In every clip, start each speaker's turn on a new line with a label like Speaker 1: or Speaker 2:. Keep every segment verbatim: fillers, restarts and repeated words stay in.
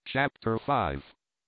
Speaker 1: Chapter five.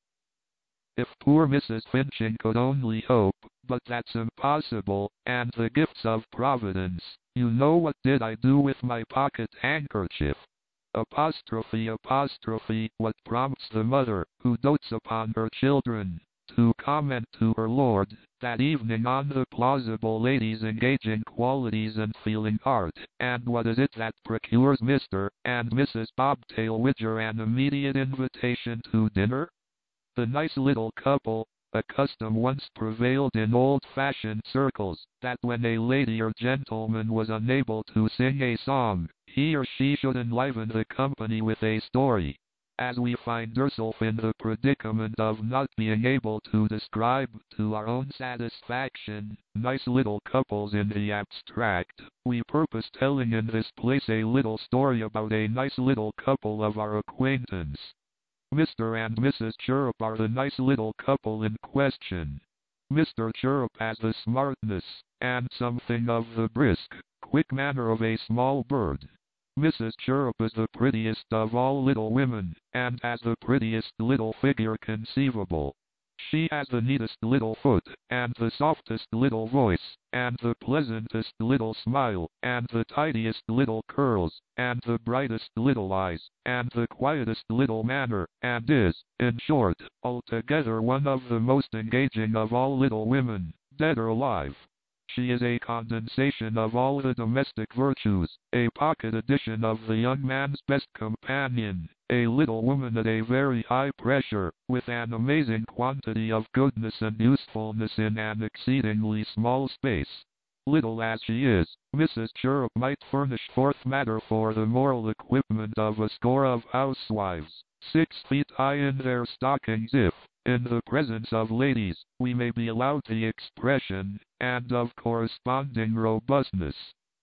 Speaker 1: If poor Missus Finching could only hope, but that's impossible, and the gifts of Providence. You know what did I do with my pocket handkerchief? Apostrophe apostrophe what prompts the mother, who dotes upon her children, to comment to her lord, that evening on the plausible lady's engaging qualities and feeling art, and what is it that procures Mister and Missus Bobtail Widger an immediate invitation to dinner? The nice little couple, a custom once prevailed in old-fashioned circles, that when a lady or gentleman was unable to sing a song, he or she should enliven the company with a story. As we find ourselves in the predicament of not being able to describe, to our own satisfaction, nice little couples in the abstract, we purpose telling in this place a little story about a nice little couple of our acquaintance. Mister and Missus Chirrup are the nice little couple in question. Mister Chirrup has the smartness, and something of the brisk, quick manner of a small bird. Missus Chirrup is the prettiest of all little women, and has the prettiest little figure conceivable. She has the neatest little foot, and the softest little voice, and the pleasantest little smile, and the tidiest little curls, and the brightest little eyes, and the quietest little manner, and is, in short, altogether one of the most engaging of all little women, dead or alive. She is a condensation of all the domestic virtues, a pocket edition of the young man's best companion, a little woman at a very high pressure, with an amazing quantity of goodness and usefulness in an exceedingly small space. Little as she is, Missus Chirrup might furnish forth matter for the moral equipment of a score of housewives, six feet high in their stockings if, in the presence of ladies, we may be allowed the expression, and of corresponding robustness.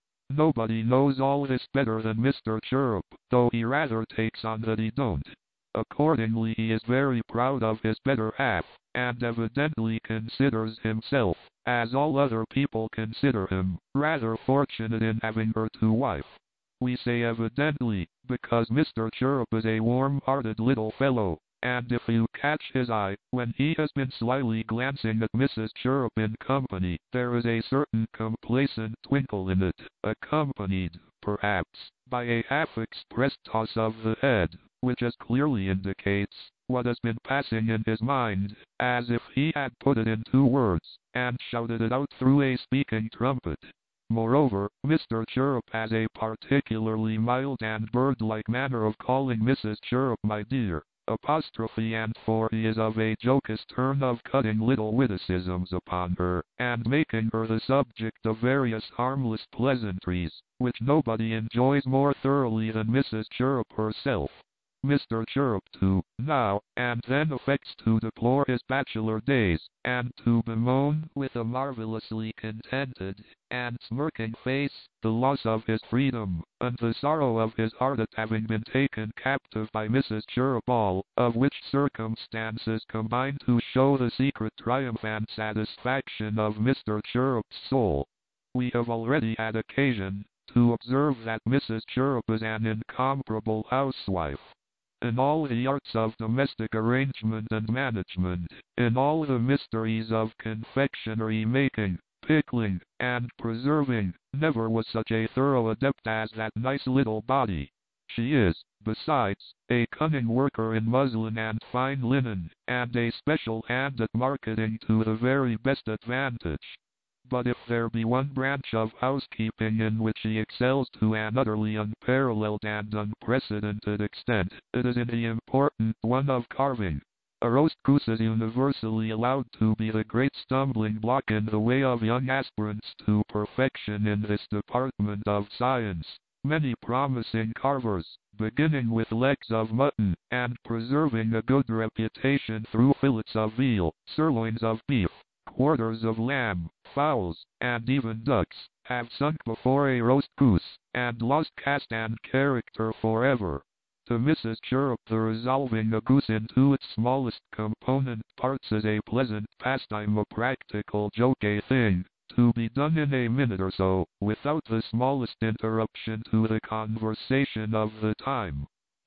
Speaker 1: Nobody knows all this better than Mister Chirrup, though he rather takes on that he don't. Accordingly he is very proud of his better half, and evidently considers himself, as all other people consider him, rather fortunate in having her to wife. We say evidently, because Mister Chirrup is a warm-hearted little fellow, and if you catch his eye, when he has been slyly glancing at Missus Chirrup in company, there is a certain complacent twinkle in it, accompanied, perhaps, by a half-expressed toss of the head, which as clearly indicates what has been passing in his mind, as if he had put it into words, and shouted it out through a speaking trumpet. Moreover, Mister Chirrup has a particularly mild and bird-like manner of calling Missus Chirrup my dear, apostrophe and for he is of a jokish turn of cutting little witticisms upon her, and making her the subject of various harmless pleasantries, which nobody enjoys more thoroughly than Missus Chirrup herself. Mister Chirrup, too, now and then affects to deplore his bachelor days, and to bemoan, with a marvelously contented and smirking face, the loss of his freedom, and the sorrow of his heart at having been taken captive by Missus Chirrup, all of which circumstances combine to show the secret triumph and satisfaction of Mister Chirrup's soul. We have already had occasion to observe that Missus Chirrup is an incomparable housewife. In all the arts of domestic arrangement and management, in all the mysteries of confectionery making, pickling, and preserving, never was such a thorough adept as that nice little body. She is, besides, a cunning worker in muslin and fine linen, and a special hand at marketing to the very best advantage. But if there be one branch of housekeeping in which she excels to an utterly unparalleled and unprecedented extent, it is in the important one of carving. A roast goose is universally allowed to be the great stumbling block in the way of young aspirants to perfection in this department of science. Many promising carvers, beginning with legs of mutton, and preserving a good reputation through fillets of veal, sirloins of beef, quarters of lamb, fowls, and even ducks, have sunk before a roast goose, and lost caste and character forever. To Missus Chirrup the resolving a goose into its smallest component parts is a pleasant pastime, a practical joke, a thing to be done in a minute or so, without the smallest interruption to the conversation of the time.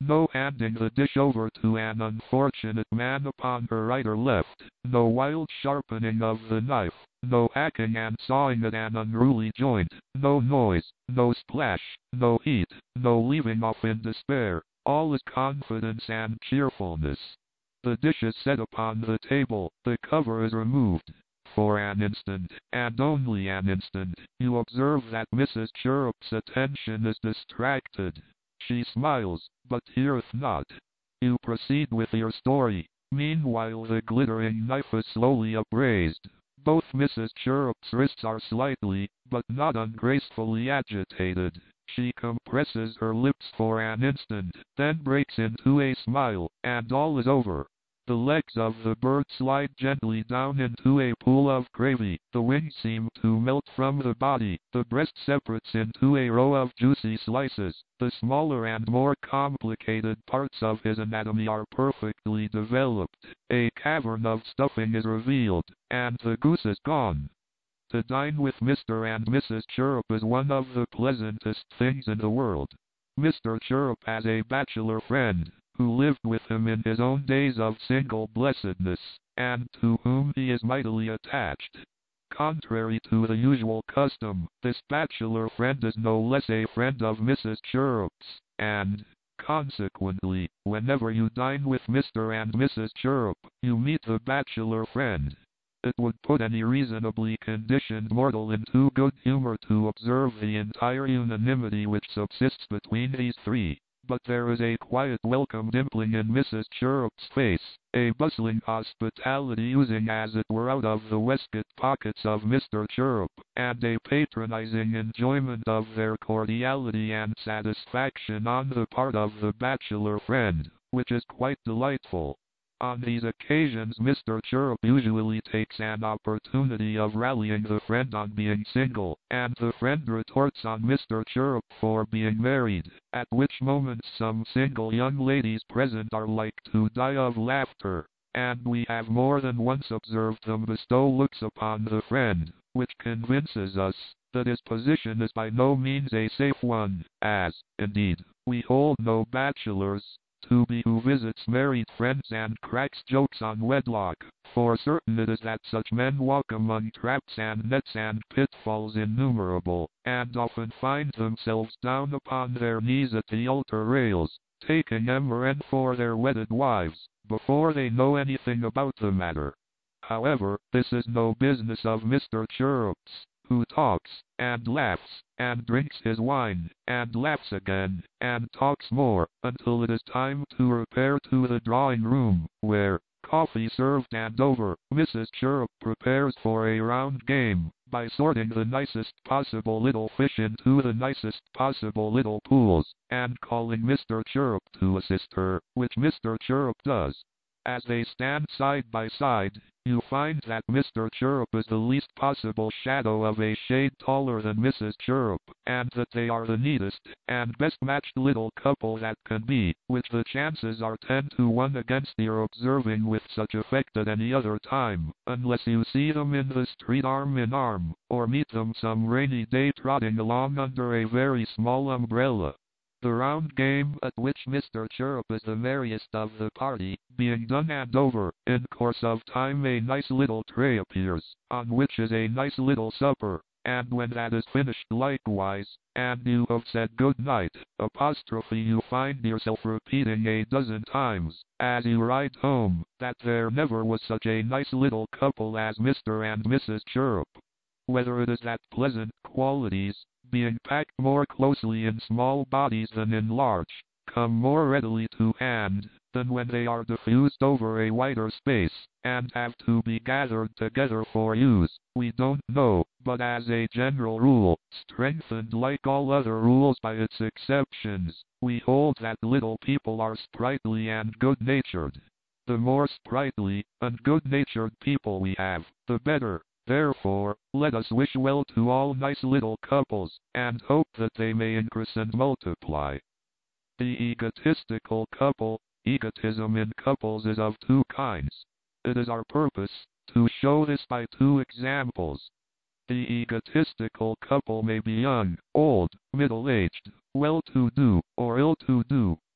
Speaker 1: No handing the dish over to an unfortunate man upon her right or left, no wild sharpening of the knife, no hacking and sawing at an unruly joint, no noise, no splash, no heat, no leaving off in despair. All is confidence and cheerfulness. The dish is set upon the table, the cover is removed. For an instant, and only an instant, you observe that Missus Chirrup's attention is distracted. She smiles, but heareth not. You proceed with your story. Meanwhile the glittering knife is slowly upraised. Both Missus Chirrup's wrists are slightly, but not ungracefully agitated. She compresses her lips for an instant, then breaks into a smile, and all is over. The legs of the bird slide gently down into a pool of gravy, the wings seem to melt from the body, the breast separates into a row of juicy slices, the smaller and more complicated parts of his anatomy are perfectly developed, a cavern of stuffing is revealed, and the goose is gone. To dine with Mister and Missus Chirrup is one of the pleasantest things in the world. Mister Chirrup has a bachelor friend, who lived with him in his own days of single blessedness, and to whom he is mightily attached. Contrary to the usual custom, this bachelor friend is no less a friend of Missus Chirrup's, and, consequently, whenever you dine with Mister and Missus Chirrup, you meet the bachelor friend. It would put any reasonably conditioned mortal into good humor to observe the entire unanimity which subsists between these three. But there is a quiet welcome dimpling in Missus Chirrup's face, a bustling hospitality oozing as it were out of the waistcoat pockets of Mister Chirrup, and a patronizing enjoyment of their cordiality and satisfaction on the part of the bachelor friend, which is quite delightful. On these occasions Mister Chirrup usually takes an opportunity of rallying the friend on being single, and the friend retorts on Mister Chirrup for being married, at which moments some single young ladies present are like to die of laughter, and we have more than once observed them bestow looks upon the friend, which convinces us that his position is by no means a safe one, as, indeed, we hold no bachelors to be who visits married friends and cracks jokes on wedlock, for certain it is that such men walk among traps and nets and pitfalls innumerable, and often find themselves down upon their knees at the altar rails, taking M R N for their wedded wives, before they know anything about the matter. However, this is no business of Mister Chirrup's, who talks, and laughs, and drinks his wine, and laughs again, and talks more, until it is time to repair to the drawing-room, where, coffee served and over, Missus Chirrup prepares for a round game, by sorting the nicest possible little fish into the nicest possible little pools, and calling Mister Chirrup to assist her, which Mister Chirrup does. As they stand side by side, you find that Mister Chirrup is the least possible shadow of a shade taller than Missus Chirrup, and that they are the neatest and best matched little couple that can be, which the chances are ten to one against your observing with such effect at any other time, unless you see them in the street arm in arm, or meet them some rainy day trotting along under a very small umbrella. The round game, at which Mister Chirrup is the merriest of the party, being done and over, in course of time a nice little tray appears, on which is a nice little supper, and when that is finished likewise, and you have said good night, apostrophe you find yourself repeating a dozen times, as you ride home, that there never was such a nice little couple as Mister and Missus Chirrup. Whether it is that pleasant qualities, being packed more closely in small bodies than in large, come more readily to hand, than when they are diffused over a wider space, and have to be gathered together for use, we don't know, but as a general rule, strengthened like all other rules by its exceptions, we hold that little people are sprightly and good-natured. The more sprightly and good-natured people we have, the better. Therefore, let us wish well to all nice little couples, and hope that they may increase and multiply. The egotistical couple. Egotism in couples is of two kinds. It is our purpose to show this by two examples. The egotistical couple may be young, old, middle-aged, well-to-do, or ill-to-do,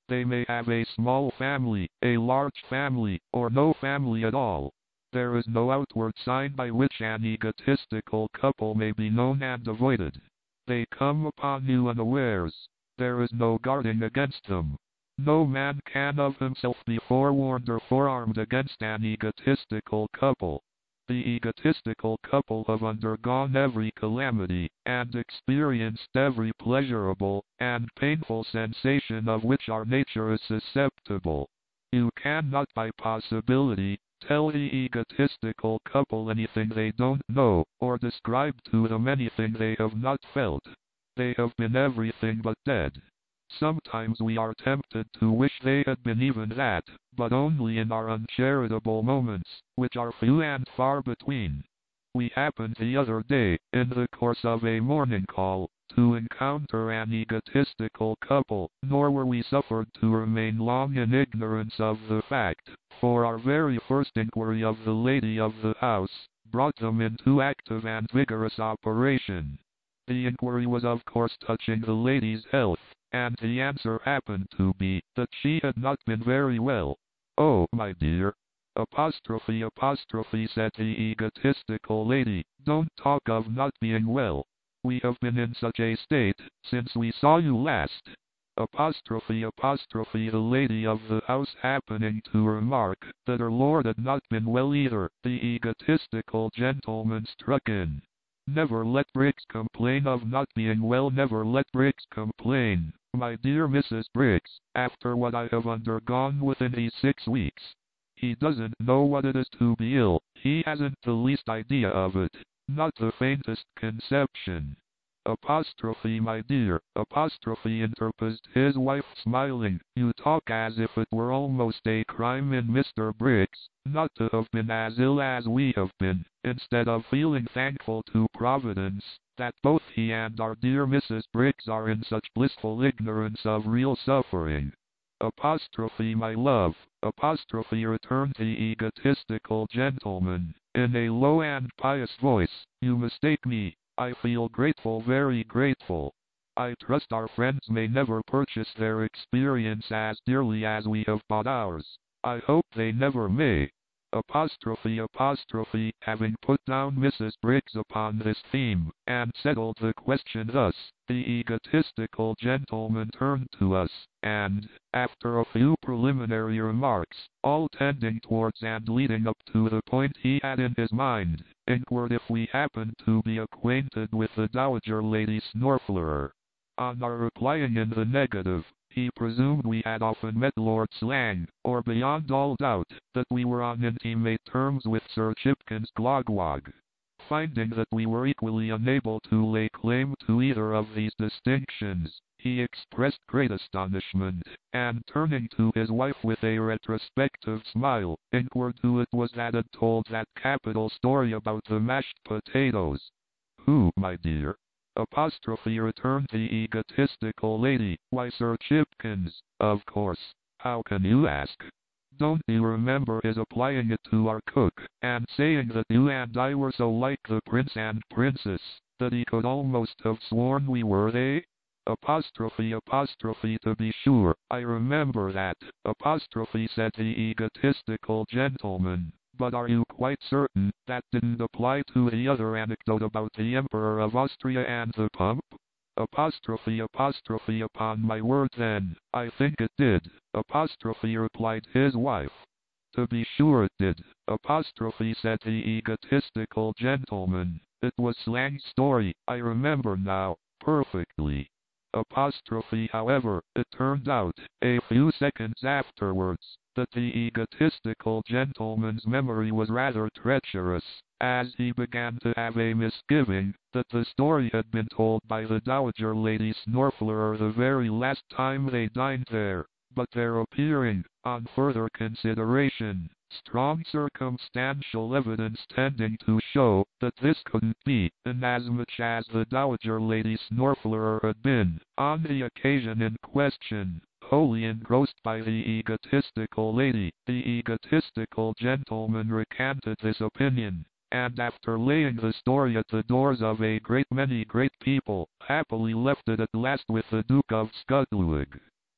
Speaker 1: They may have a small family, a large family, or no family at all. There is no outward sign by which an egotistical couple may be known and avoided. They come upon you unawares. There is no guarding against them. No man can of himself be forewarned or forearmed against an egotistical couple. The egotistical couple have undergone every calamity, and experienced every pleasurable and painful sensation of which our nature is susceptible. You cannot by possibility tell the egotistical couple anything they don't know, or describe to them anything they have not felt. They have been everything but dead. Sometimes we are tempted to wish they had been even that, but only in our uncharitable moments, which are few and far between. We happened the other day, in the course of a morning call, to encounter an egotistical couple, nor were we suffered to remain long in ignorance of the fact, for our very first inquiry of the lady of the house brought them into active and vigorous operation. The inquiry was of course touching the lady's health, and the answer happened to be that she had not been very well. "Oh, my dear," apostrophe apostrophe said the egotistical lady, "don't talk of not being well. We have been in such a state since we saw you last." Apostrophe apostrophe the lady of the house happening to remark that her lord had not been well either, the egotistical gentleman struck in. "Never let Briggs complain of not being well, never let Briggs complain, my dear Missus Briggs, after what I have undergone within these six weeks. He doesn't know what it is to be ill, he hasn't the least idea of it, not the faintest conception." Apostrophe my dear, apostrophe interposed his wife smiling, "you talk as if it were almost a crime in Mister Briggs not to have been as ill as we have been, instead of feeling thankful to Providence that both he and our dear Missus Briggs are in such blissful ignorance of real suffering." Apostrophe my love, apostrophe returned the egotistical gentleman, in a low and pious voice, "you mistake me. I feel grateful, very grateful. I trust our friends may never purchase their experience as dearly as we have bought ours. I hope they never may." Apostrophe apostrophe having put down Missus Briggs upon this theme, and settled the question thus, the egotistical gentleman turned to us, and, after a few preliminary remarks, all tending towards and leading up to the point he had in his mind, inquired if we happened to be acquainted with the Dowager Lady Snorflerer. On our replying in the negative, he presumed we had often met Lord Slang, or beyond all doubt, that we were on intimate terms with Sir Chipkins Glogwog. Finding that we were equally unable to lay claim to either of these distinctions, he expressed great astonishment, and turning to his wife with a retrospective smile, inquired who it was that had told that capital story about the mashed potatoes. "Who, my dear?" Apostrophe returned the egotistical lady, "Why, Sir Chipkins, of course. How can you ask? Don't you remember his applying it to our cook, and saying that you and I were so like the prince and princess, that he could almost have sworn we were they?" Apostrophe apostrophe to be sure, I remember that, apostrophe said the egotistical gentleman. "But are you quite certain that didn't apply to the other anecdote about the Emperor of Austria and the pump?" Apostrophe apostrophe upon my word then, I think it did, apostrophe replied his wife. "To be sure it did," apostrophe said the egotistical gentleman. "It was Slang's story, I remember now, perfectly." Apostrophe however, it turned out, a few seconds afterwards, that the egotistical gentleman's memory was rather treacherous, as he began to have a misgiving that the story had been told by the Dowager Lady Snorflerer the very last time they dined there, but there appearing, on further consideration, strong circumstantial evidence tending to show that this couldn't be, inasmuch as the Dowager Lady Snorflerer had been, on the occasion in question, wholly engrossed by the egotistical lady, the egotistical gentleman recanted this opinion, and after laying the story at the doors of a great many great people, happily left it at last with the Duke of Scudluig.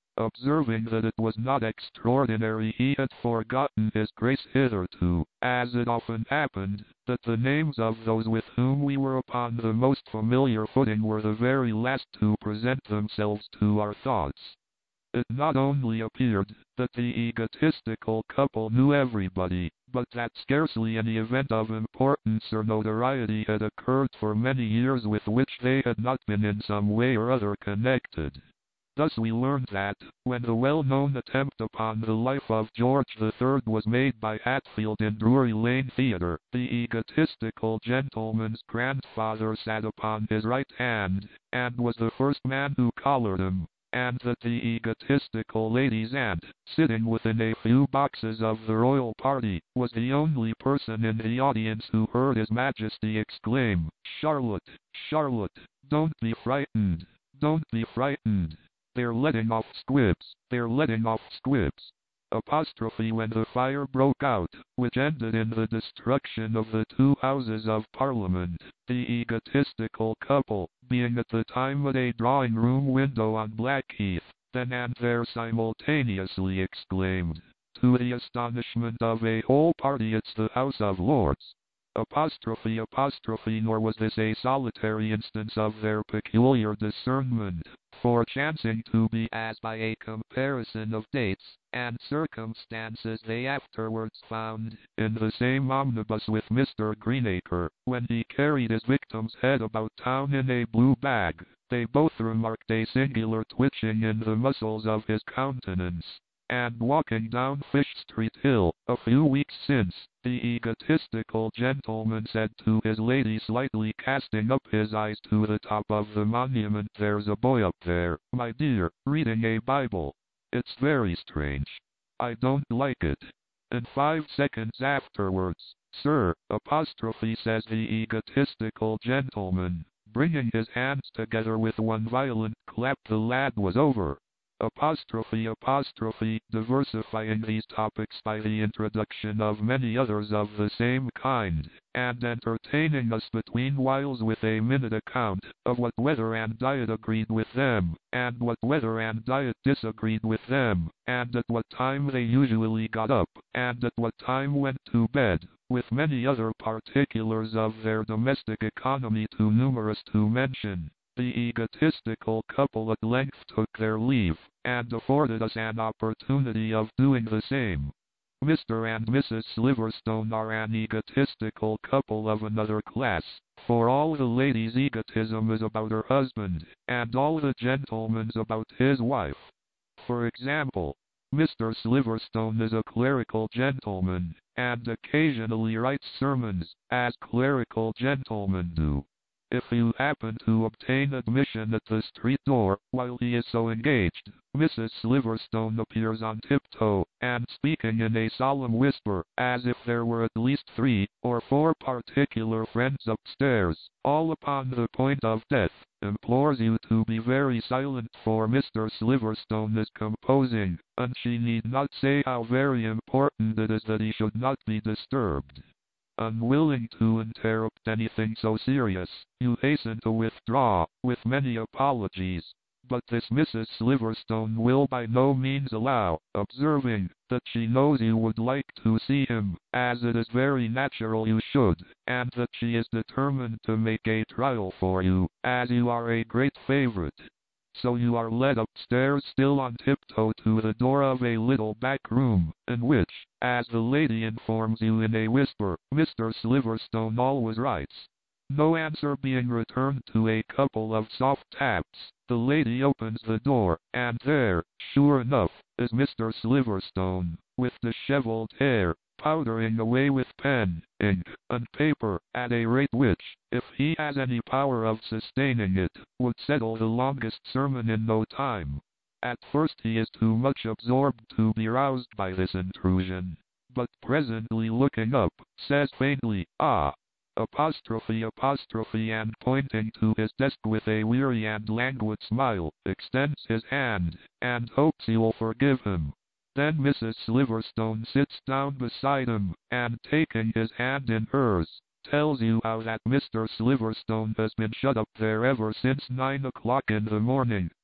Speaker 1: Observing that it was not extraordinary, he had forgotten his grace hitherto, as it often happened, that the names of those with whom we were upon the most familiar footing were the very last to present themselves to our thoughts. It not only appeared that the egotistical couple knew everybody, but that scarcely any event of importance or notoriety had occurred for many years with which they had not been in some way or other connected. Thus we learned that, when the well-known attempt upon the life of George the Third was made by Hatfield in Drury Lane Theatre, the egotistical gentleman's grandfather sat upon his right hand, and was the first man who collared him, and that the egotistical lady's aunt, sitting within a few boxes of the royal party, was the only person in the audience who heard His Majesty exclaim, "Charlotte, Charlotte, don't be frightened, don't be frightened. They're letting off squibs, they're letting off squibs." Apostrophe when the fire broke out, which ended in the destruction of the two Houses of Parliament, the egotistical couple, being at the time at a drawing-room window on Blackheath, then and there simultaneously exclaimed, to the astonishment of a whole party, "It's the House of Lords." Apostrophe apostrophe nor was this a solitary instance of their peculiar discernment, for chancing to be, as by a comparison of dates and circumstances they afterwards found, in the same omnibus with Mister Greenacre, when he carried his victim's head about town in a blue bag, they both remarked a singular twitching in the muscles of his countenance. And walking down Fish Street Hill, a few weeks since, the egotistical gentleman said to his lady, slightly casting up his eyes to the top of the monument, "There's a boy up there, my dear, reading a Bible. It's very strange. I don't like it." And five seconds afterwards, "Sir," apostrophe says the egotistical gentleman, bringing his hands together with one violent clap, the lad was over. Apostrophe apostrophe diversifying these topics by the introduction of many others of the same kind, and entertaining us between whiles with a minute account of what weather and diet agreed with them, and what weather and diet disagreed with them, and at what time they usually got up, and at what time went to bed, with many other particulars of their domestic economy too numerous to mention. The egotistical couple at length took their leave, and afforded us an opportunity of doing the same. Mister and Missus Silverstone are an egotistical couple of another class, for all the lady's egotism is about her husband, and all the gentleman's about his wife. For example, Mister Silverstone is a clerical gentleman, and occasionally writes sermons, as clerical gentlemen do. If you happen to obtain admission at the street door, while he is so engaged, Missus Silverstone appears on tiptoe, and speaking in a solemn whisper, as if there were at least three or four particular friends upstairs, all upon the point of death, implores you to be very silent, for Mister Silverstone is composing, and she need not say how very important it is that he should not be disturbed. Unwilling to interrupt anything so serious, you hasten to withdraw, with many apologies. But this Missus Silverstone will by no means allow, observing that she knows you would like to see him, as it is very natural you should, and that she is determined to make a trial for you, as you are a great favorite. So you are led upstairs still on tiptoe to the door of a little back room, in which, as the lady informs you in a whisper, Mister Silverstone always writes. No answer being returned to a couple of soft taps, the lady opens the door, and there, sure enough, is Mister Silverstone, with disheveled hair, powdering away with pen, ink, and paper, at a rate which, if he has any power of sustaining it, would settle the longest sermon in no time. At first he is too much absorbed to be roused by this intrusion, but presently looking up, says faintly, "Ah!" apostrophe apostrophe and pointing to his desk with a weary and languid smile, extends his hand, and hopes you'll forgive him. Then Missus Silverstone sits down beside him, and taking his hand in hers, tells you how that Mister Silverstone has been shut up there ever since nine o'clock in the morning,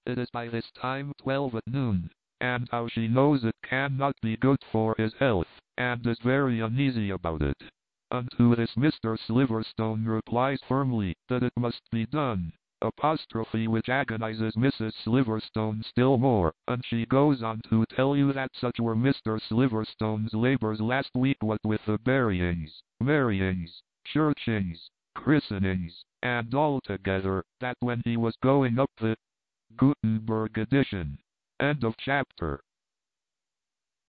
Speaker 1: It is by this time twelve at noon, and how she knows it cannot be good for his health, and is very uneasy about it. Unto this Mister Silverstone replies firmly that it must be done, apostrophe which agonizes Missus Silverstone still more, and she goes on to tell you that such were Mister Silverstone's labors last week, what with the buryings, marryings, churchings, christenings, and altogether, that when he was going up the Gutenberg edition. End of chapter.